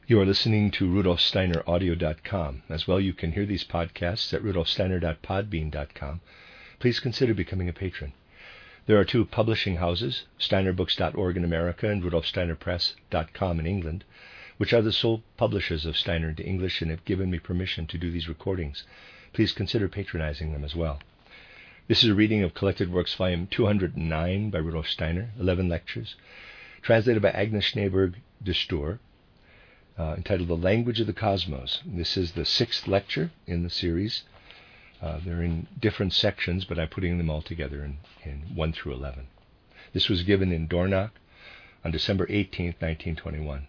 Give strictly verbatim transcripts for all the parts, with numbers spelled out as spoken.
You are listening to Rudolf Steiner Audio dot com. As well, you can hear these podcasts at Rudolf Steiner dot podbean dot com. Please consider becoming a patron. There are two publishing houses, Steiner Books dot org in America and Rudolf Steiner Press dot com in England, which are the sole publishers of Steiner into English and have given me permission to do these recordings. Please consider patronizing them as well. This is a reading of Collected Works Volume two hundred nine by Rudolf Steiner, eleven lectures, translated by Agnes Schneeberg de Stoor, uh, entitled The Language of the Cosmos. This is the sixth lecture in the series. Uh, they're in different sections, but I'm putting them all together in, in one through eleven. This was given in Dornach on December eighteenth, nineteen twenty-one.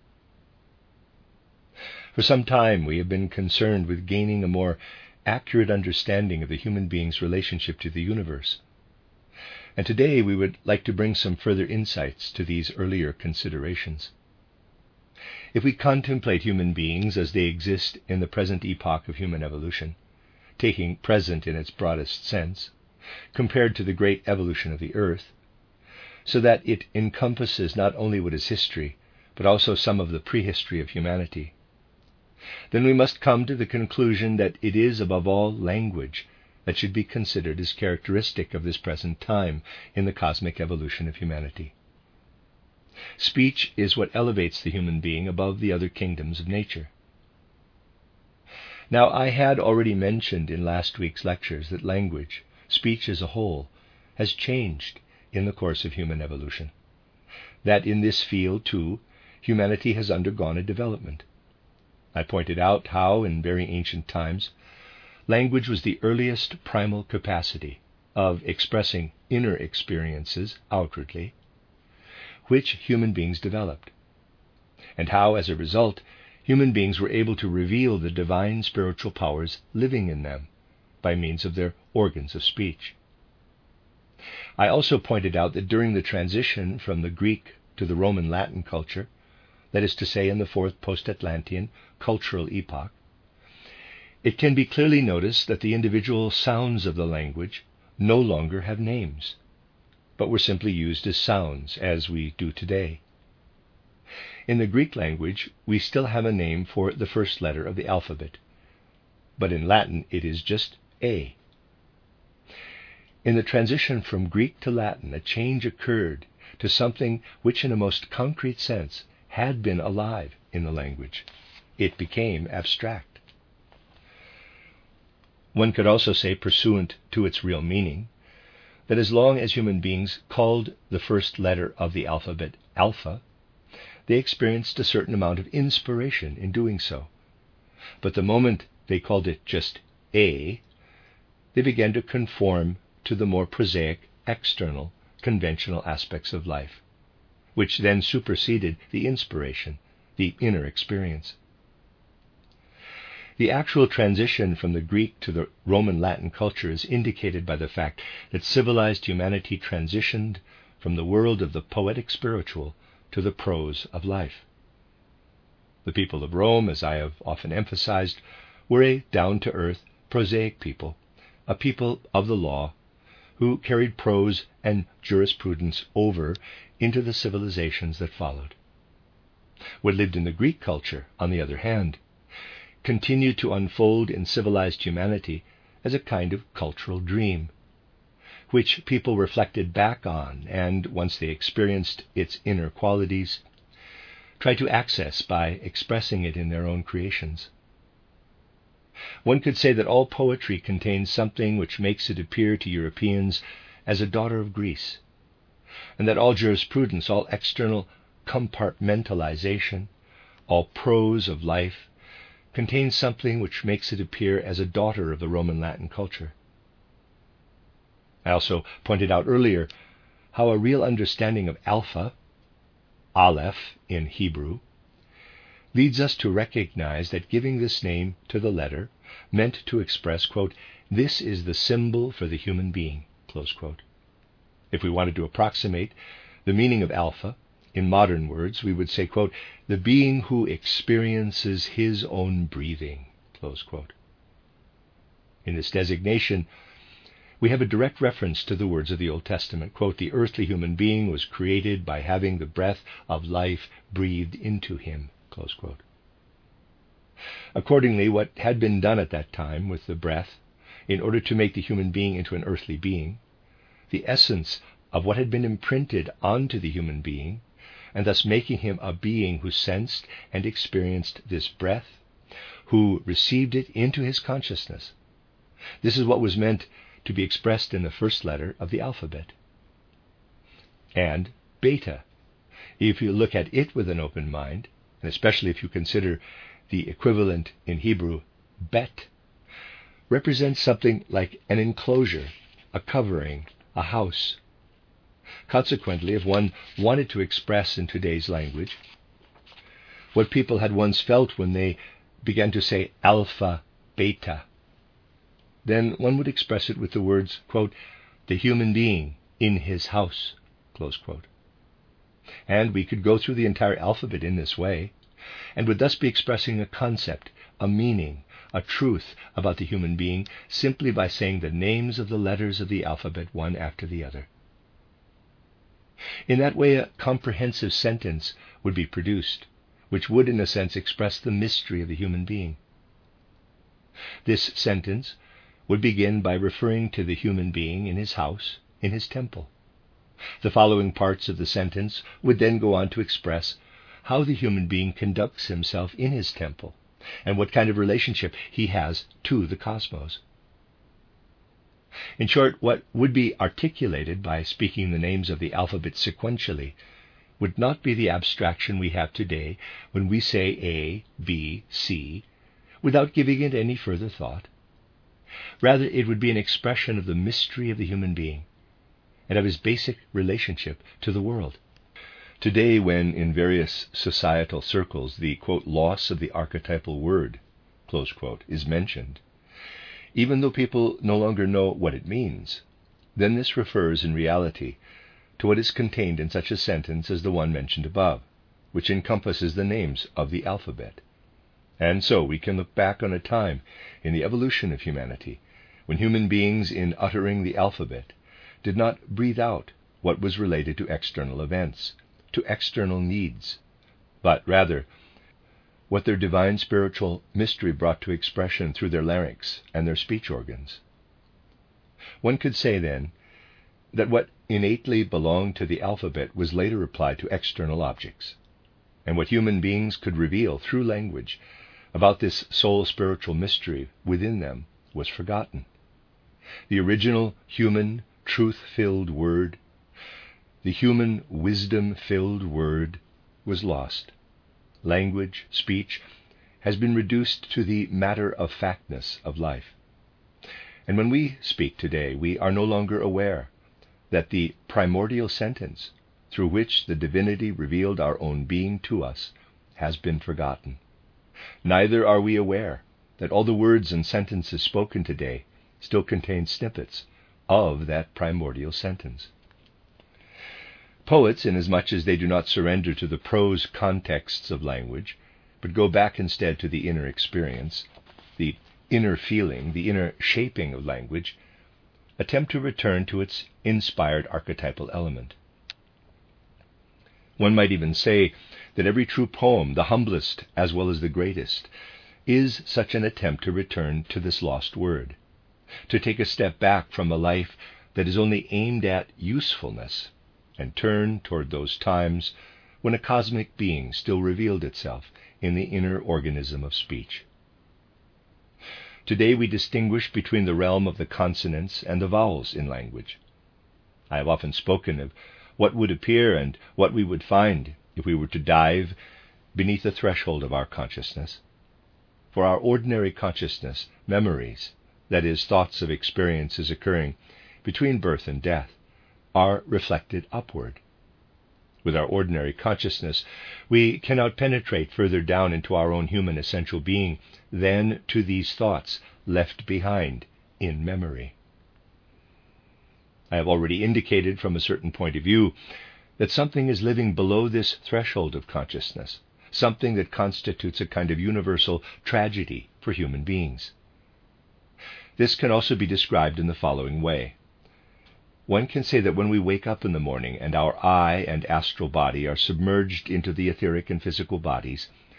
For some time, we have been concerned with gaining a more accurate understanding of the human being's relationship to the universe. And today we would like to bring some further insights to these earlier considerations. If we contemplate human beings as they exist in the present epoch of human evolution, taking present in its broadest sense, compared to the great evolution of the earth, so that it encompasses not only what is history, but also some of the prehistory of humanity, then we must come to the conclusion that it is, above all, language that should be considered as characteristic of this present time in the cosmic evolution of humanity. Speech is what elevates the human being above the other kingdoms of nature. Now, I had already mentioned in last week's lectures that language, speech as a whole, has changed in the course of human evolution. That in this field, too, humanity has undergone a development. I pointed out how, in very ancient times, language was the earliest primal capacity of expressing inner experiences outwardly, which human beings developed, and how, as a result, human beings were able to reveal the divine spiritual powers living in them by means of their organs of speech. I also pointed out that during the transition from the Greek to the Roman Latin culture, that is to say, in the fourth post-Atlantean cultural epoch, it can be clearly noticed that the individual sounds of the language no longer have names, but were simply used as sounds, as we do today. In the Greek language, we still have a name for the first letter of the alphabet, but in Latin it is just A. In the transition from Greek to Latin, a change occurred to something which in a most concrete sense had been alive in the language. It became abstract. One could also say, pursuant to its real meaning, that as long as human beings called the first letter of the alphabet alpha, they experienced a certain amount of inspiration in doing so. But the moment they called it just A, they began to conform to the more prosaic, external, conventional aspects of life, which then superseded the inspiration, the inner experience. The actual transition from the Greek to the Roman Latin culture is indicated by the fact that civilized humanity transitioned from the world of the poetic spiritual to the prose of life. The people of Rome, as I have often emphasized, were a down-to-earth, prosaic people, a people of the law, who carried prose and jurisprudence over into the civilizations that followed. What lived in the Greek culture, on the other hand, continued to unfold in civilized humanity as a kind of cultural dream, which people reflected back on and, once they experienced its inner qualities, tried to access by expressing it in their own creations. One could say that all poetry contains something which makes it appear to Europeans as a daughter of Greece, and that all jurisprudence, all external compartmentalization, all prose of life, contains something which makes it appear as a daughter of the Roman Latin culture. I also pointed out earlier how a real understanding of alpha, Aleph in Hebrew, leads us to recognize that giving this name to the letter meant to express, quote, "This is the symbol for the human being," close quote. If we wanted to approximate the meaning of alpha in modern words, we would say, quote, "the being who experiences his own breathing," close quote. In this designation, we have a direct reference to the words of the Old Testament, quote, "The earthly human being was created by having the breath of life breathed into him," Close quote. Accordingly, what had been done at that time with the breath, in order to make the human being into an earthly being, the essence of what had been imprinted onto the human being, and thus making him a being who sensed and experienced this breath, who received it into his consciousness. This is what was meant to be expressed in the first letter of the alphabet. And beta, if you look at it with an open mind, and especially if you consider the equivalent in Hebrew, bet, represents something like an enclosure, a covering, a house. Consequently, if one wanted to express in today's language what people had once felt when they began to say alpha, beta, then one would express it with the words, quote, the human being in his house, close quote. And we could go through the entire alphabet in this way, and would thus be expressing a concept, a meaning, a truth about the human being simply by saying the names of the letters of the alphabet one after the other. In that way, a comprehensive sentence would be produced, which would, in a sense, express the mystery of the human being. This sentence would begin by referring to the human being in his house, in his temple. The following parts of the sentence would then go on to express how the human being conducts himself in his temple, and what kind of relationship he has to the cosmos. In short, what would be articulated by speaking the names of the alphabet sequentially would not be the abstraction we have today when we say A, B, C, without giving it any further thought. Rather, it would be an expression of the mystery of the human being and of his basic relationship to the world. Today, when in various societal circles the, quote, loss of the archetypal word, close quote, is mentioned, even though people no longer know what it means, then this refers in reality to what is contained in such a sentence as the one mentioned above, which encompasses the names of the alphabet. And so we can look back on a time in the evolution of humanity when human beings, in uttering the alphabet, did not breathe out what was related to external events, to external needs, but rather what their divine spiritual mystery brought to expression through their larynx and their speech organs. One could say, then, that what innately belonged to the alphabet was later applied to external objects, and what human beings could reveal through language about this soul spiritual mystery within them was forgotten. The original human, truth-filled word, the human wisdom-filled word, was lost. Language, speech, has been reduced to the matter-of-factness of life. And when we speak today, we are no longer aware that the primordial sentence through which the divinity revealed our own being to us has been forgotten. Neither are we aware that all the words and sentences spoken today still contain snippets of that primordial sentence. Poets, inasmuch as they do not surrender to the prose contexts of language, but go back instead to the inner experience, the inner feeling, the inner shaping of language, attempt to return to its inspired archetypal element. One might even say that every true poem, the humblest as well as the greatest, is such an attempt to return to this lost word, to take a step back from a life that is only aimed at usefulness and turn toward those times when a cosmic being still revealed itself in the inner organism of speech. Today we distinguish between the realm of the consonants and the vowels in language. I have often spoken of what would appear and what we would find if we were to dive beneath the threshold of our consciousness. For our ordinary consciousness, memories, that is, thoughts of experiences occurring between birth and death, are reflected upward. With our ordinary consciousness, we cannot penetrate further down into our own human essential being than to these thoughts left behind in memory. I have already indicated from a certain point of view that something is living below this threshold of consciousness, something that constitutes a kind of universal tragedy for human beings. This can also be described in the following way. One can say that when we wake up in the morning and our eye and astral body are submerged into the etheric and physical bodies,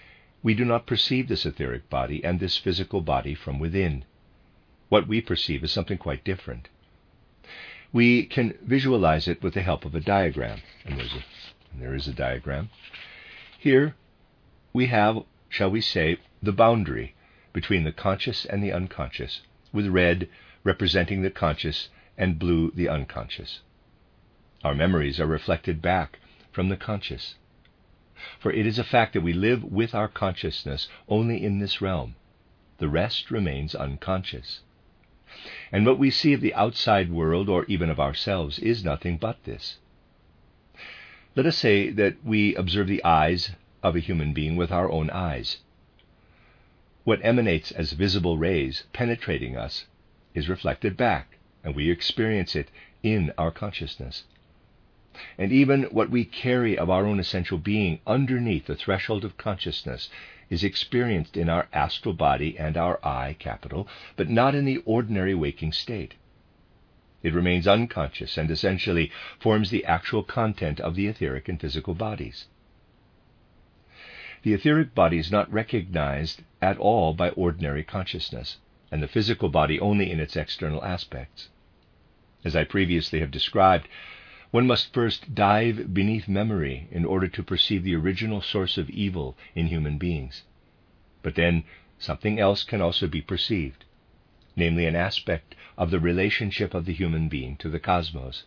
we do not perceive this etheric body and this physical body from within. What we perceive is something quite different. We can visualize it with the help of a diagram. And, there's a, and there is a diagram. Here we have, shall we say, the boundary between the conscious and the unconscious, with red representing the conscious and blue the unconscious. Our memories are reflected back from the conscious. For it is a fact that we live with our consciousness only in this realm. The rest remains unconscious. And what we see of the outside world, or even of ourselves, is nothing but this. Let us say that we observe the eyes of a human being with our own eyes. What emanates as visible rays penetrating us is reflected back, and we experience it in our consciousness. And even what we carry of our own essential being underneath the threshold of consciousness is experienced in our astral body and our I, capital, but not in the ordinary waking state. It remains unconscious and essentially forms the actual content of the etheric and physical bodies. The etheric body is not recognized at all by ordinary consciousness, and the physical body only in its external aspects. As I previously have described, one must first dive beneath memory in order to perceive the original source of evil in human beings. But then something else can also be perceived, namely an aspect of the relationship of the human being to the cosmos.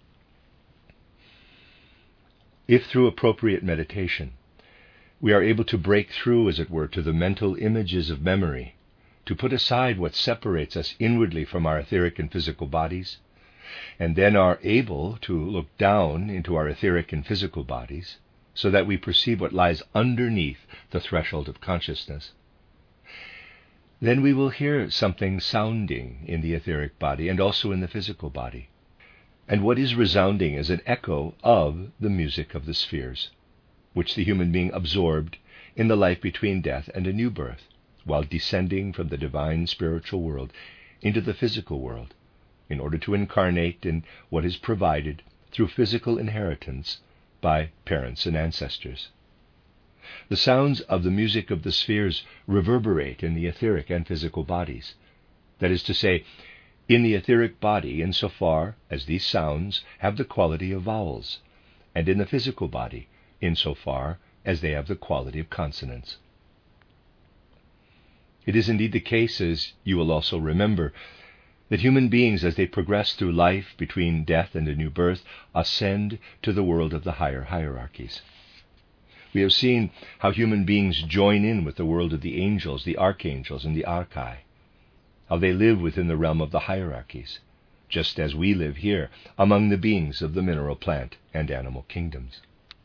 If through appropriate meditation we are able to break through, as it were, to the mental images of memory, to put aside what separates us inwardly from our etheric and physical bodies, and then are able to look down into our etheric and physical bodies, so that we perceive what lies underneath the threshold of consciousness, then we will hear something sounding in the etheric body and also in the physical body. And what is resounding is an echo of the music of the spheres, which the human being absorbed in the life between death and a new birth, while descending from the divine spiritual world into the physical world, in order to incarnate in what is provided through physical inheritance by parents and ancestors. The sounds of the music of the spheres reverberate in the etheric and physical bodies. That is to say, in the etheric body insofar as these sounds have the quality of vowels, and in the physical body insofar as they have the quality of consonants. It is indeed the case, as you will also remember, that human beings, as they progress through life between death and a new birth, ascend to the world of the higher hierarchies. We have seen how human beings join in with the world of the angels, the archangels, and the archai, how they live within the realm of the hierarchies, just as we live here among the beings of the mineral, plant, and animal kingdoms.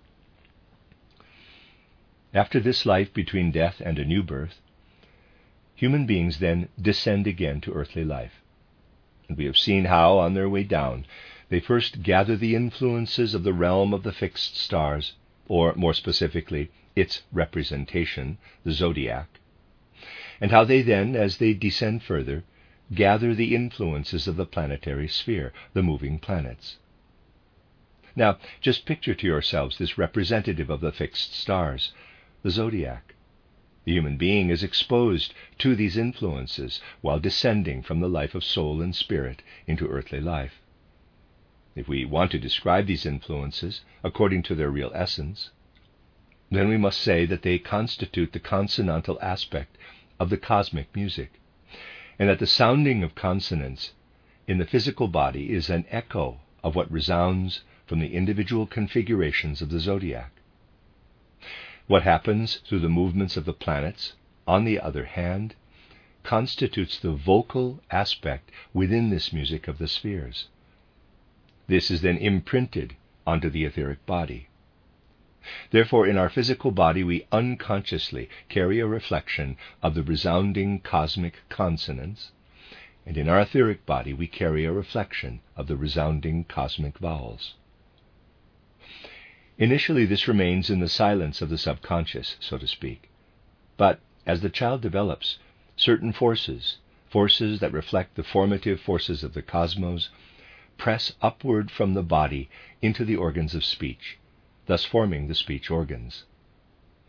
After this life between death and a new birth, human beings then descend again to earthly life. And we have seen how, on their way down, they first gather the influences of the realm of the fixed stars, or more specifically, its representation, the zodiac, and how they then, as they descend further, gather the influences of the planetary sphere, the moving planets. Now, just picture to yourselves this representative of the fixed stars, the zodiac. The human being is exposed to these influences while descending from the life of soul and spirit into earthly life. If we want to describe these influences according to their real essence, then we must say that they constitute the consonantal aspect of the cosmic music, and that the sounding of consonants in the physical body is an echo of what resounds from the individual configurations of the zodiac. What happens through the movements of the planets, on the other hand, constitutes the vocal aspect within this music of the spheres. This is then imprinted onto the etheric body. Therefore, in our physical body, we unconsciously carry a reflection of the resounding cosmic consonants, and in our etheric body, we carry a reflection of the resounding cosmic vowels. Initially, this remains in the silence of the subconscious, so to speak. But as the child develops, certain forces, forces that reflect the formative forces of the cosmos, press upward from the body into the organs of speech, thus forming the speech organs.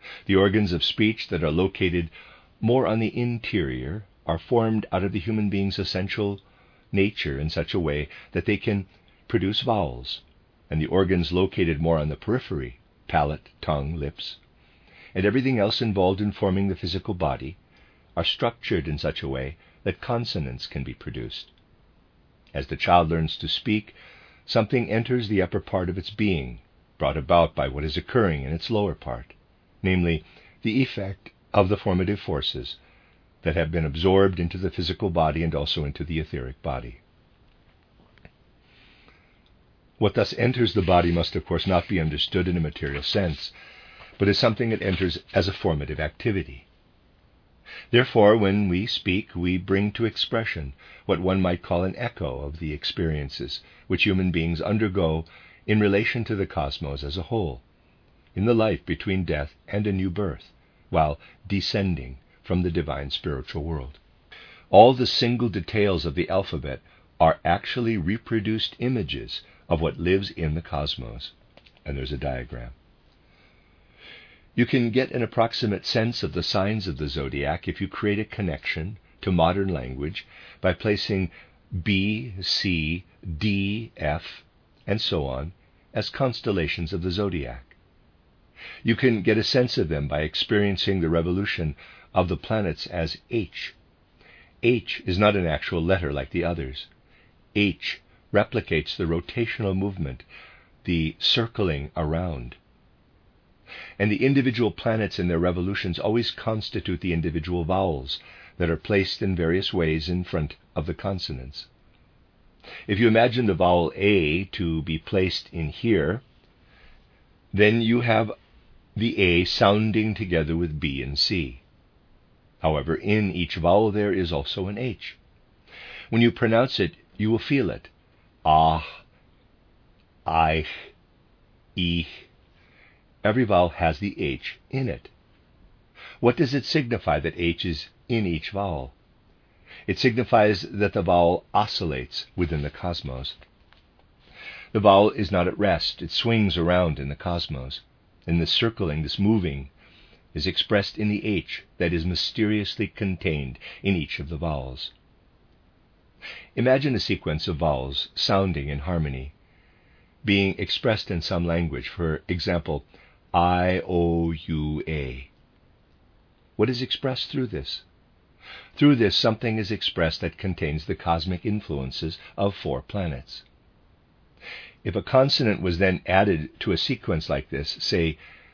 The organs of speech that are located more on the interior are formed out of the human being's essential nature in such a way that they can produce vowels, and the organs located more on the periphery, palate, tongue, lips, and everything else involved in forming the physical body, are structured in such a way that consonants can be produced. As the child learns to speak, something enters the upper part of its being, brought about by what is occurring in its lower part, namely, the effect of the formative forces that have been absorbed into the physical body and also into the etheric body. What thus enters the body must, of course, not be understood in a material sense, but as something that enters as a formative activity. Therefore, when we speak, we bring to expression what one might call an echo of the experiences which human beings undergo in relation to the cosmos as a whole, in the life between death and a new birth, while descending from the divine spiritual world. All the single details of the alphabet are actually reproduced images of what lives in the cosmos. And there's a diagram. You can get an approximate sense of the signs of the zodiac if you create a connection to modern language by placing B, C, D, F, and so on as constellations of the zodiac. You can get a sense of them by experiencing the revolution of the planets as H. H is not an actual letter like the others. H replicates the rotational movement, the circling around. And the individual planets in their revolutions always constitute the individual vowels that are placed in various ways in front of the consonants. If you imagine the vowel A to be placed in here, then you have the A sounding together with B and C. However, in each vowel there is also an H. When you pronounce it, you will feel it. Ah, I, E. Every vowel has the H in it. What does it signify that H is in each vowel? It signifies that the vowel oscillates within the cosmos. The vowel is not at rest. It swings around in the cosmos. And this circling, this moving, is expressed in the H that is mysteriously contained in each of the vowels. Imagine a sequence of vowels sounding in harmony, being expressed in some language. For example, I, O, U, A. What is expressed through this? Through this, something is expressed that contains the cosmic influences of four planets. If a consonant was then added to a sequence like this, say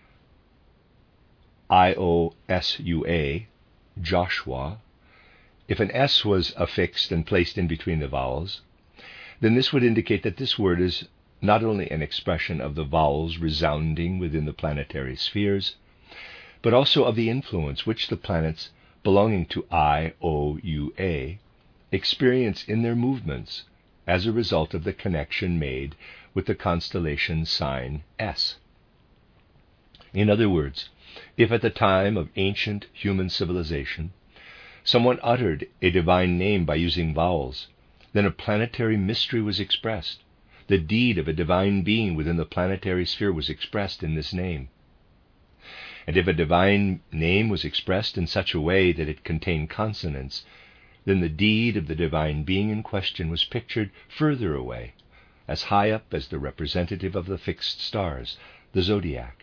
I O S U A, Joshua, if an S was affixed and placed in between the vowels, then this would indicate that this word is not only an expression of the vowels resounding within the planetary spheres, but also of the influence which the planets belonging to I O U A experience in their movements as a result of the connection made with the constellation sign S. In other words, if at the time of ancient human civilization someone uttered a divine name by using vowels, then a planetary mystery was expressed. The deed of a divine being within the planetary sphere was expressed in this name. And if a divine name was expressed in such a way that it contained consonants, then the deed of the divine being in question was pictured further away, as high up as the representative of the fixed stars, the zodiac.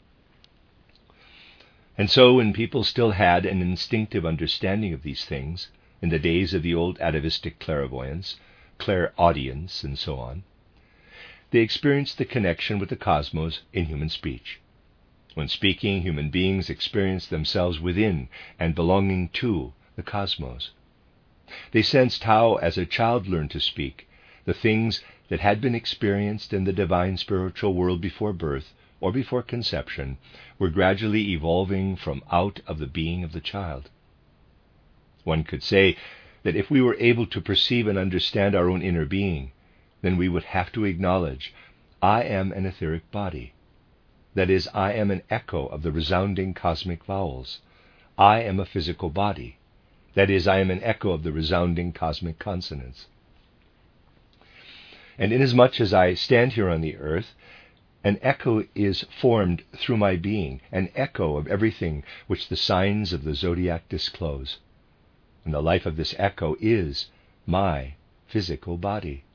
And so, when people still had an instinctive understanding of these things, in the days of the old atavistic clairvoyance, clairaudience, and so on, they experienced the connection with the cosmos in human speech. When speaking, human beings experienced themselves within and belonging to the cosmos. They sensed how, as a child learned to speak, the things that had been experienced in the divine spiritual world before birth or before conception were gradually evolving from out of the being of the child. One could say that if we were able to perceive and understand our own inner being, then we would have to acknowledge, I am an etheric body. That is, I am an echo of the resounding cosmic vowels. I am a physical body. That is, I am an echo of the resounding cosmic consonants. And inasmuch as I stand here on the earth, An echo is formed through my being, an echo of everything which the signs of the zodiac disclose. And the life of this echo is my physical body.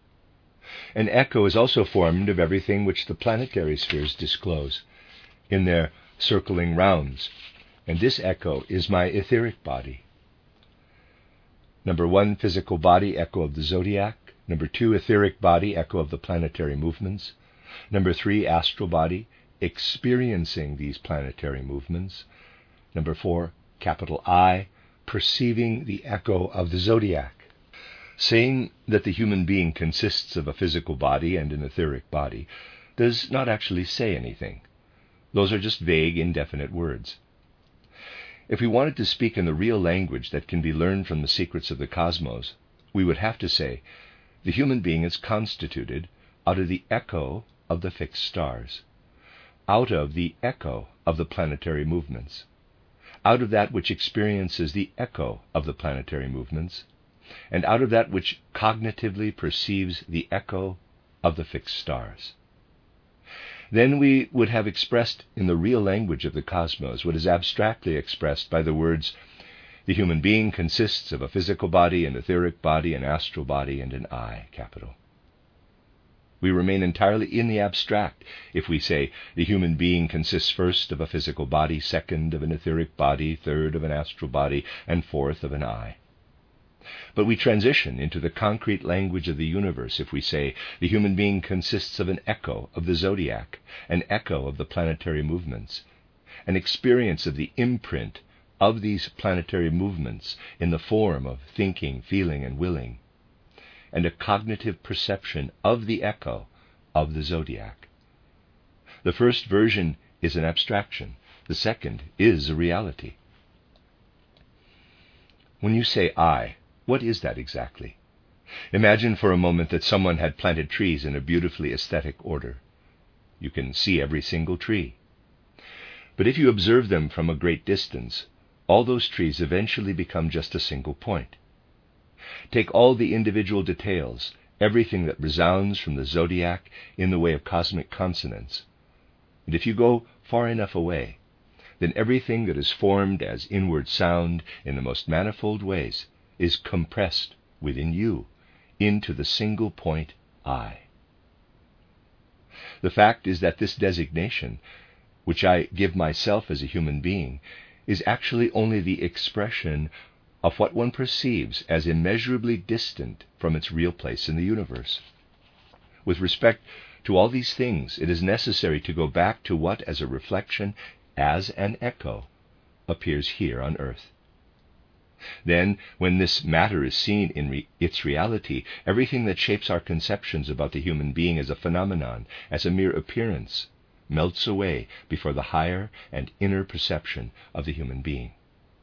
An echo is also formed of everything which the planetary spheres disclose in their circling rounds, and this echo is my etheric body. Number one, physical body, echo of the zodiac. Number two, etheric body, echo of the planetary movements. Number three, astral body, experiencing these planetary movements. Number four, capital I, perceiving the echo of the zodiac. Saying that the human being consists of a physical body and an etheric body does not actually say anything. Those are just vague, indefinite words. If we wanted to speak in the real language that can be learned from the secrets of the cosmos, we would have to say, the human being is constituted out of the echo of the fixed stars, out of the echo of the planetary movements, out of that which experiences the echo of the planetary movements, and out of that which cognitively perceives the echo of the fixed stars. Then we would have expressed in the real language of the cosmos what is abstractly expressed by the words, the human being consists of a physical body, an etheric body, an astral body, and an I, capital. We remain entirely in the abstract if we say the human being consists first of a physical body, second of an etheric body, third of an astral body, and fourth of an I. But we transition into the concrete language of the universe if we say the human being consists of an echo of the zodiac, an echo of the planetary movements, an experience of the imprint of these planetary movements in the form of thinking, feeling, and willing, and a cognitive perception of the echo of the zodiac. The first version is an abstraction. The second is a reality. When you say I, what is that exactly? Imagine for a moment that someone had planted trees in a beautifully aesthetic order. You can see every single tree. But if you observe them from a great distance, all those trees eventually become just a single point. Take all the individual details, everything that resounds from the zodiac in the way of cosmic consonants, and if you go far enough away, then everything that is formed as inward sound in the most manifold ways is compressed within you into the single point I. The fact is that this designation, which I give myself as a human being, is actually only the expression of what one perceives as immeasurably distant from its real place in the universe. With respect to all these things, it is necessary to go back to what, as a reflection, as an echo, appears here on earth. Then, when this matter is seen in re- its reality, everything that shapes our conceptions about the human being as a phenomenon, as a mere appearance, melts away before the higher and inner perception of the human being.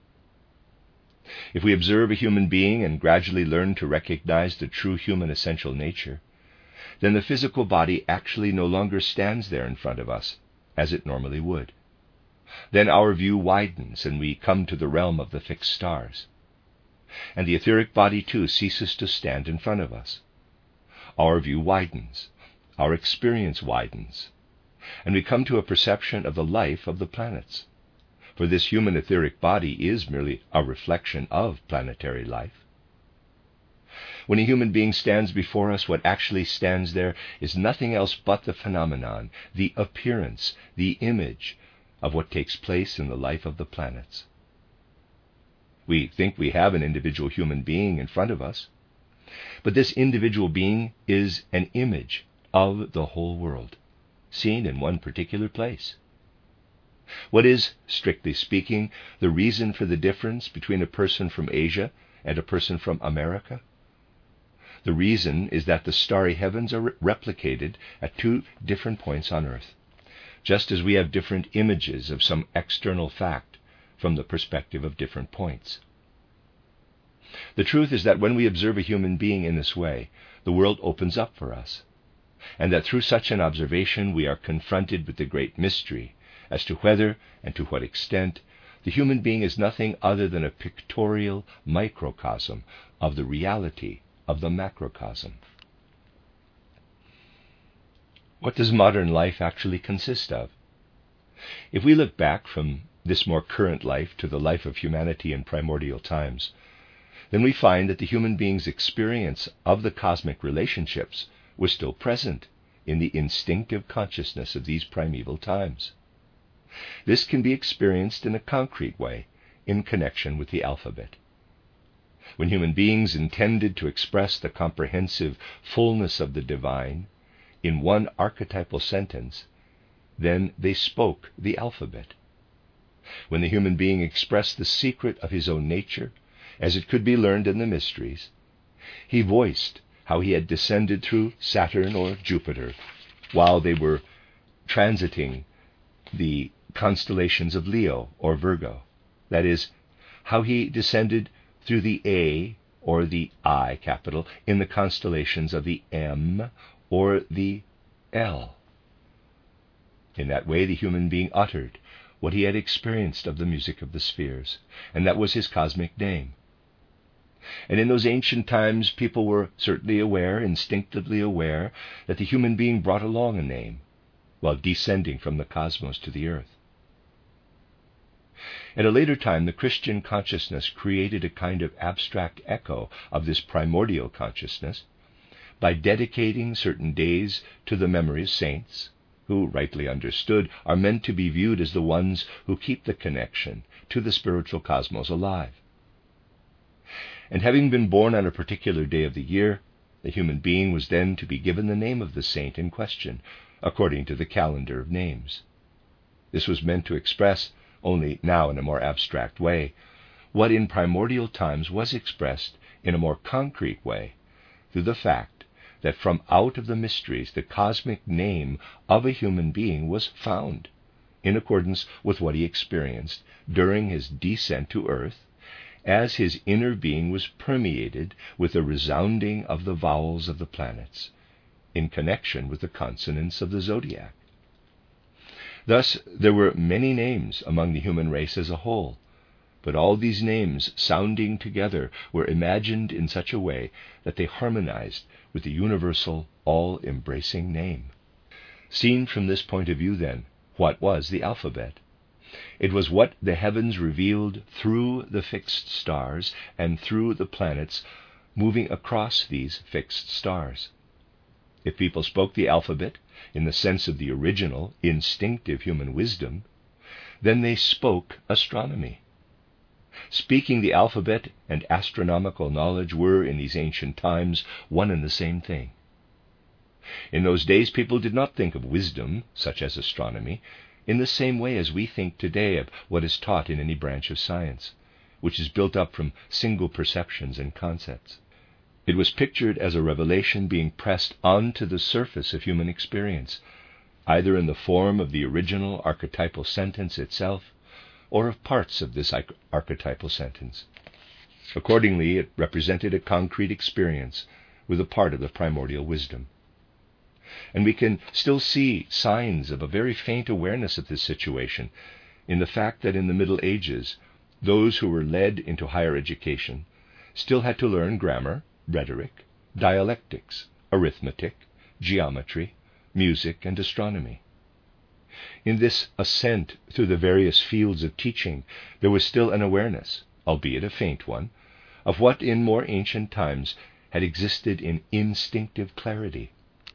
If we observe a human being and gradually learn to recognize the true human essential nature, then the physical body actually no longer stands there in front of us, as it normally would. Then our view widens and we come to the realm of the fixed stars. And the etheric body too ceases to stand in front of us. Our view widens, our experience widens, and we come to a perception of the life of the planets. For this human etheric body is merely a reflection of planetary life. When a human being stands before us, what actually stands there is nothing else but the phenomenon, the appearance, the image of what takes place in the life of the planets. We think we have an individual human being in front of us, but this individual being is an image of the whole world, seen in one particular place. What is, strictly speaking, the reason for the difference between a person from Asia and a person from America? The reason is that the starry heavens are re- replicated at two different points on earth, just as we have different images of some external fact from the perspective of different points. The truth is that when we observe a human being in this way, the world opens up for us, and that through such an observation we are confronted with the great mystery as to whether and to what extent the human being is nothing other than a pictorial microcosm of the reality of the macrocosm. What does modern life actually consist of? If we look back from this more current life to the life of humanity in primordial times, then we find that the human being's experience of the cosmic relationships was still present in the instinctive consciousness of these primeval times. This can be experienced in a concrete way in connection with the alphabet. When human beings intended to express the comprehensive fullness of the divine in one archetypal sentence, then they spoke the alphabet. When the human being expressed the secret of his own nature, as it could be learned in the mysteries, he voiced how he had descended through Saturn or Jupiter while they were transiting the constellations of Leo or Virgo. That is, how he descended through the A or the I capital in the constellations of the M or the L. In that way, the human being uttered what he had experienced of the music of the spheres, and that was his cosmic name. And in those ancient times, people were certainly aware, instinctively aware, that the human being brought along a name while descending from the cosmos to the earth. At a later time, the Christian consciousness created a kind of abstract echo of this primordial consciousness by dedicating certain days to the memory of saints, who, rightly understood, are meant to be viewed as the ones who keep the connection to the spiritual cosmos alive. And having been born on a particular day of the year, the human being was then to be given the name of the saint in question, according to the calendar of names. This was meant to express, only now in a more abstract way, what in primordial times was expressed in a more concrete way, through the fact that from out of the mysteries the cosmic name of a human being was found, in accordance with what he experienced during his descent to earth, as his inner being was permeated with the resounding of the vowels of the planets, in connection with the consonants of the zodiac. Thus, there were many names among the human race as a whole, but all these names, sounding together, were imagined in such a way that they harmonized with the universal, all-embracing name. Seen from this point of view, then, what was the alphabet? It was what the heavens revealed through the fixed stars and through the planets moving across these fixed stars. If people spoke the alphabet in the sense of the original, instinctive human wisdom, then they spoke astronomy. Speaking the alphabet and astronomical knowledge were, in these ancient times, one and the same thing. In those days, people did not think of wisdom, such as astronomy, in the same way as we think today of what is taught in any branch of science, which is built up from single perceptions and concepts. It was pictured as a revelation being pressed onto the surface of human experience, either in the form of the original archetypal sentence itself, or of parts of this archetypal sentence. Accordingly, it represented a concrete experience with a part of the primordial wisdom. And we can still see signs of a very faint awareness of this situation in the fact that in the Middle Ages, those who were led into higher education still had to learn grammar, rhetoric, dialectics, arithmetic, geometry, music, and astronomy. In this ascent through the various fields of teaching, there was still an awareness, albeit a faint one, of what in more ancient times had existed in instinctive clarity.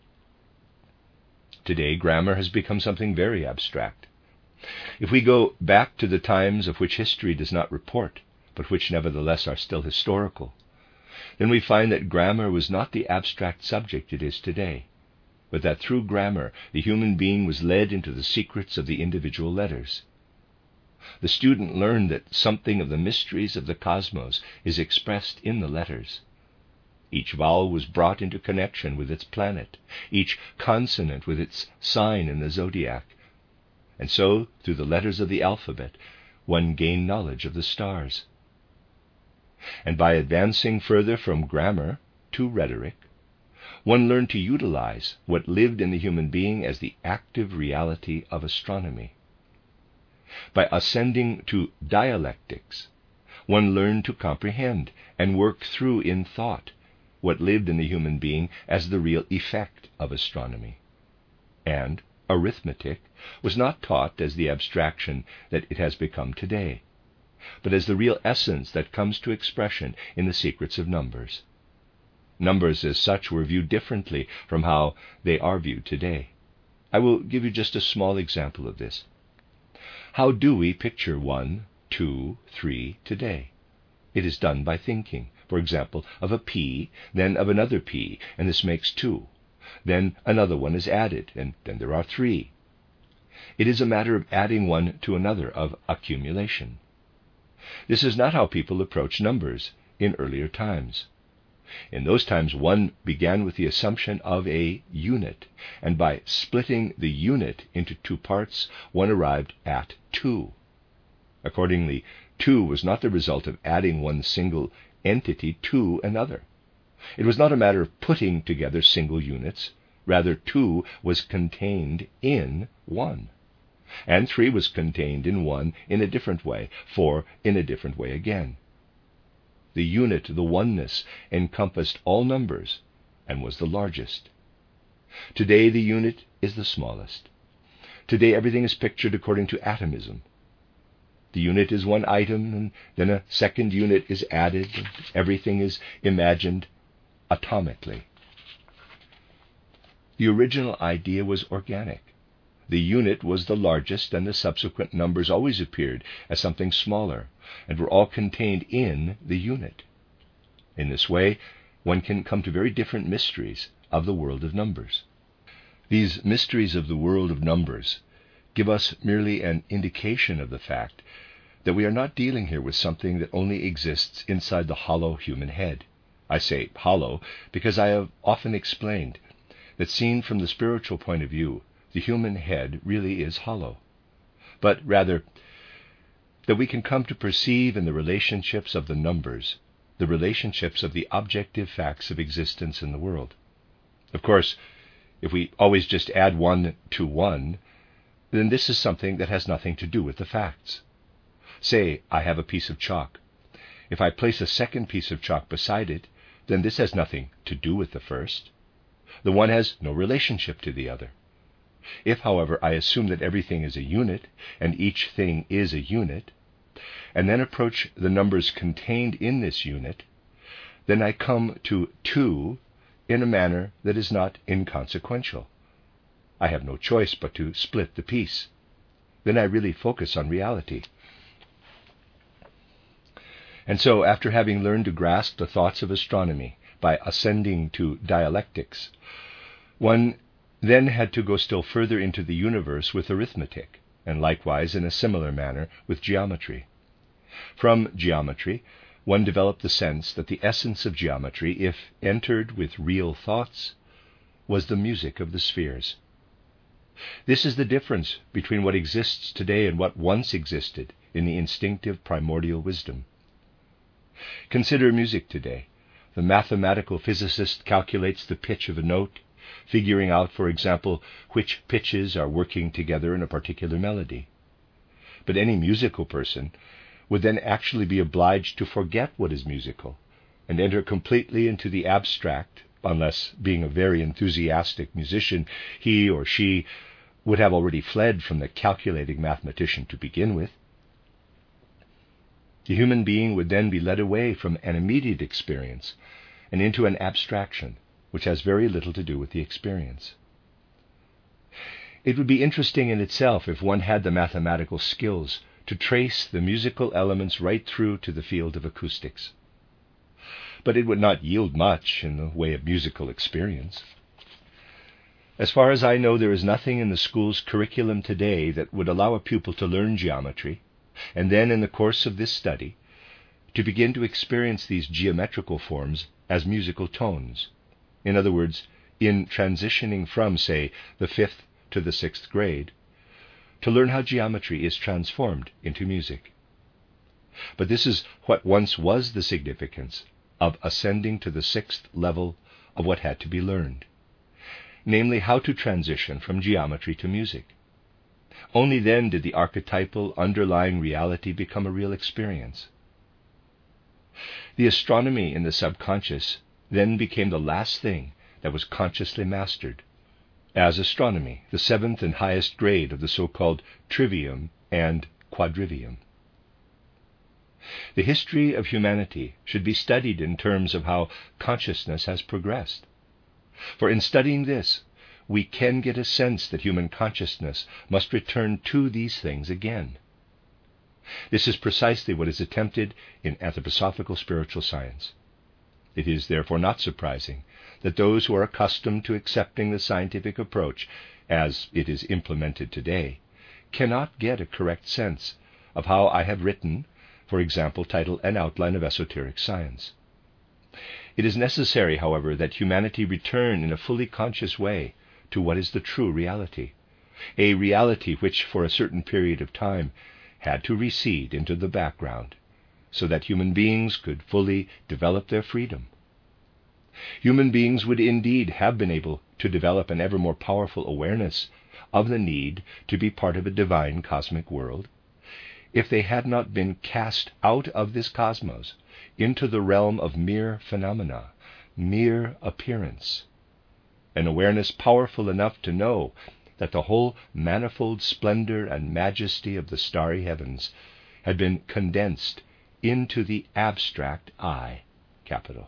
Today, grammar has become something very abstract. If we go back to the times of which history does not report, but which nevertheless are still historical, then we find that grammar was not the abstract subject it is today, but that through grammar the human being was led into the secrets of the individual letters. The student learned that something of the mysteries of the cosmos is expressed in the letters. Each vowel was brought into connection with its planet, each consonant with its sign in the zodiac. And so, through the letters of the alphabet, one gained knowledge of the stars. And by advancing further from grammar to rhetoric, one learned to utilize what lived in the human being as the active reality of astronomy. By ascending to dialectics, one learned to comprehend and work through in thought what lived in the human being as the real effect of astronomy. and arithmetic was not taught as the abstraction that it has become today, but as the real essence that comes to expression in the secrets of numbers. Numbers as such were viewed differently from how they are viewed today. I will give you just a small example of this. How do we picture one, two, three today? It is done by thinking, for example, of a p, then of another p, and this makes two. Then another one is added, and then there are three. It is a matter of adding one to another, of accumulation. This is not how people approach numbers in earlier times. In those times, one began with the assumption of a unit, and by splitting the unit into two parts, one arrived at two. Accordingly, two was not the result of adding one single entity to another. It was not a matter of putting together single units. Rather, two was contained in one. And three was contained in one in a different way, four in a different way again. The unit, the oneness, encompassed all numbers and was the largest. Today the unit is the smallest. Today everything is pictured according to atomism. The unit is one item, and then a second unit is added, and everything is imagined atomically. The original idea was organic. The unit was the largest, and the subsequent numbers always appeared as something smaller, and were all contained in the unit. In this way, one can come to very different mysteries of the world of numbers. These mysteries of the world of numbers give us merely an indication of the fact that we are not dealing here with something that only exists inside the hollow human head. I say hollow because I have often explained that seen from the spiritual point of view, the human head really is hollow, but rather that we can come to perceive in the relationships of the numbers the relationships of the objective facts of existence in the world. Of course, if we always just add one to one, then this is something that has nothing to do with the facts. Say, I have a piece of chalk. If I place a second piece of chalk beside it, then this has nothing to do with the first. The one has no relationship to the other. If, however, I assume that everything is a unit, and each thing is a unit, and then approach the numbers contained in this unit, then I come to two in a manner that is not inconsequential. I have no choice but to split the piece. Then I really focus on reality. And so, after having learned to grasp the thoughts of astronomy by ascending to dialectics, one then had to go still further into the universe with arithmetic, and likewise in a similar manner with geometry. From geometry, one developed the sense that the essence of geometry, if entered with real thoughts, was the music of the spheres. This is the difference between what exists today and what once existed in the instinctive primordial wisdom. Consider music today. The mathematical physicist calculates the pitch of a note, figuring out, for example, which pitches are working together in a particular melody. But any musical person would then actually be obliged to forget what is musical and enter completely into the abstract, unless, being a very enthusiastic musician, he or she would have already fled from the calculating mathematician to begin with. The human being would then be led away from an immediate experience and into an abstraction, which has very little to do with the experience. It would be interesting in itself if one had the mathematical skills to trace the musical elements right through to the field of acoustics. But it would not yield much in the way of musical experience. As far as I know, there is nothing in the school's curriculum today that would allow a pupil to learn geometry, and then in the course of this study, to begin to experience these geometrical forms as musical tones. In other words, in transitioning from, say, the fifth to the sixth grade, to learn how geometry is transformed into music. But this is what once was the significance of ascending to the sixth level of what had to be learned, namely how to transition from geometry to music. Only then did the archetypal underlying reality become a real experience. The astronomy in the subconscious then became the last thing that was consciously mastered. as astronomy, the seventh and highest grade of the so-called trivium and quadrivium. The history of humanity should be studied in terms of how consciousness has progressed. For in studying this, we can get a sense that human consciousness must return to these things again. This is precisely what is attempted in anthroposophical spiritual science. It is therefore not surprising that those who are accustomed to accepting the scientific approach as it is implemented today cannot get a correct sense of how I have written, for example, titled An Outline of Esoteric Science. It is necessary, however, that humanity return in a fully conscious way to what is the true reality, a reality which for a certain period of time had to recede into the background so that human beings could fully develop their freedom. Human beings would indeed have been able to develop an ever more powerful awareness of the need to be part of a divine cosmic world if they had not been cast out of this cosmos into the realm of mere phenomena, mere appearance, an awareness powerful enough to know that the whole manifold splendor and majesty of the starry heavens had been condensed into the abstract I, capital.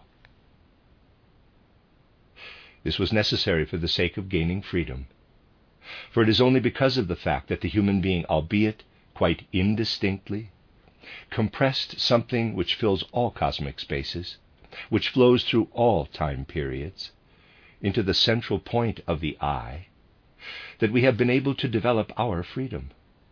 This was necessary for the sake of gaining freedom, for it is only because of the fact that the human being, albeit quite indistinctly, compressed something which fills all cosmic spaces, which flows through all time periods, into the central point of the I, that we have been able to develop our freedom.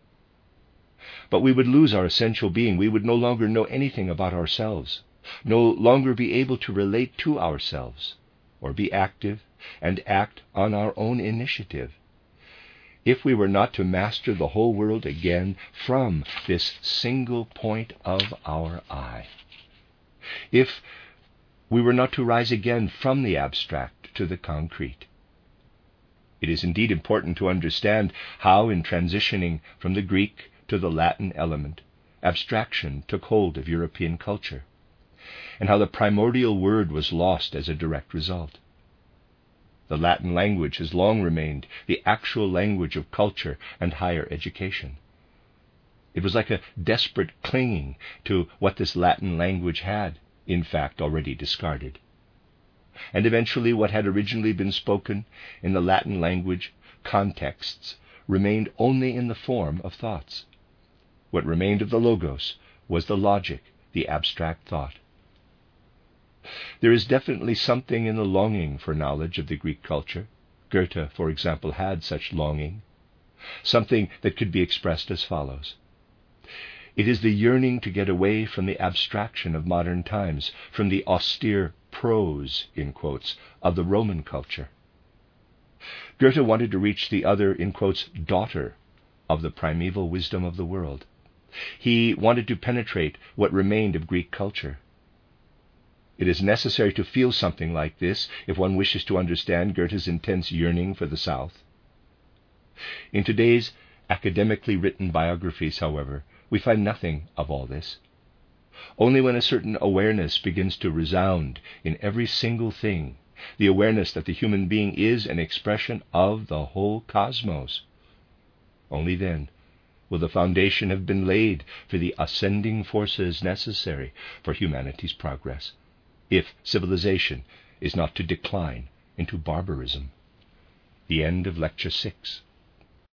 But we would lose our essential being. We would no longer know anything about ourselves, no longer be able to relate to ourselves, or be active and act on our own initiative, if we were not to master the whole world again from this single point of our I, if we were not to rise again from the abstract to the concrete. It is indeed important to understand how, in transitioning from the Greek to the Latin element, abstraction took hold of European culture, and how the primordial word was lost as a direct result. The Latin language has long remained the actual language of culture and higher education. It was like a desperate clinging to what this Latin language had, in fact, already discarded. And eventually what had originally been spoken in the Latin language contexts remained only in the form of thoughts. What remained of the logos was the logic, the abstract thought. There is definitely something in the longing for knowledge of the Greek culture. Goethe, for example, had such longing, something that could be expressed as follows. It is the yearning to get away from the abstraction of modern times, from the austere prose, in quotes, of the Roman culture. Goethe wanted to reach the other, in quotes, daughter of the primeval wisdom of the world. He wanted to penetrate what remained of Greek culture. It is necessary to feel something like this if one wishes to understand Goethe's intense yearning for the South. In today's academically written biographies, however, we find nothing of all this. Only when a certain awareness begins to resound in every single thing, the awareness that the human being is an expression of the whole cosmos, only then will the foundation have been laid for the ascending forces necessary for humanity's progress, if civilization is not to decline into barbarism. The end of Lecture six.